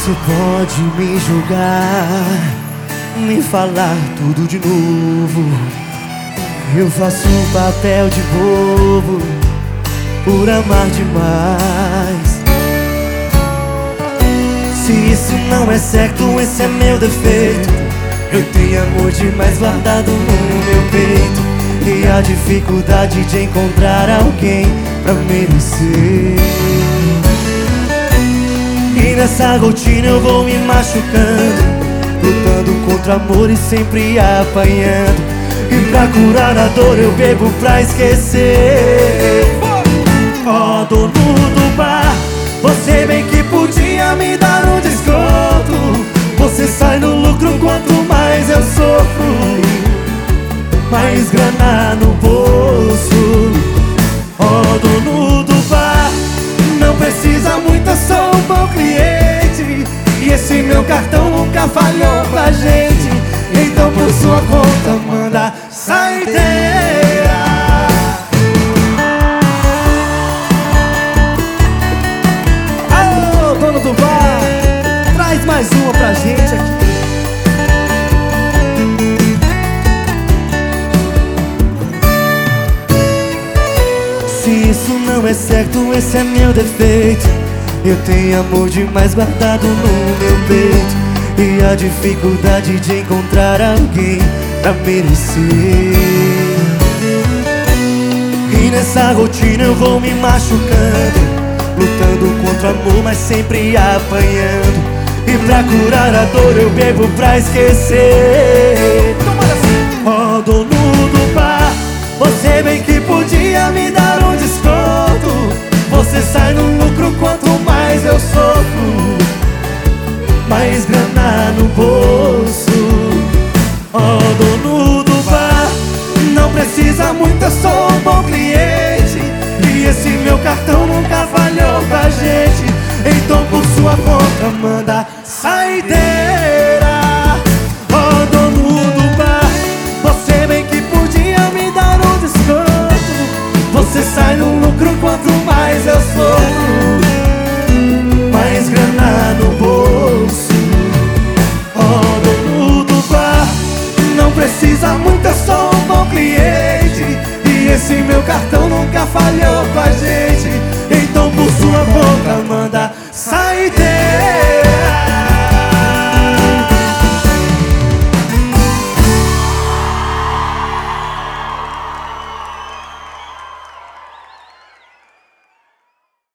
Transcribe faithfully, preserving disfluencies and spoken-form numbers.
Você pode me julgar, me falar tudo de novo. Eu faço um papel de bobo por amar demais. Se isso não é certo, esse é meu defeito. Eu tenho amor demais guardado no meu peito, e a dificuldade de encontrar alguém pra merecer. E nessa rotina eu vou me machucando, lutando contra amor e sempre apanhando. E pra curar a dor eu bebo pra esquecer. Ó, oh, dono do bar, você bem que podia me dar um desconto. Você sai no lucro quanto mais eu sofro, mais grana no bolso. Ó, oh, dono do bar, não precisa muito, eu sou um bom cliente, e esse meu cartão nunca falhou pra gente. Então por sua conta manda saideira. Alô, dono do bar, traz mais uma pra gente aqui. Se isso não é certo, esse é meu defeito. Eu tenho amor demais guardado no meu peito, e a dificuldade de encontrar alguém pra merecer. E nessa rotina eu vou me machucando, lutando contra o amor, mas sempre apanhando. E pra curar a dor eu bebo pra esquecer. Ó, oh, dono do bar, você bem que podia me dar um desconto. Você sai no lucro quanto mais eu sofro, mais grana no bolso. Ó, oh, dono do bar, não precisa muito, eu sou um bom cliente, e esse meu cartão nunca falhou pra gente. Então por sua conta manda saideira. Ó, oh, dono do bar, você bem que podia me dar um desconto. Você sai no lucro quanto mais eu sofro, mais grana no bolso. Não precisa muito, eu sou um bom cliente, e esse meu cartão nunca falhou com a gente. Então por sua boca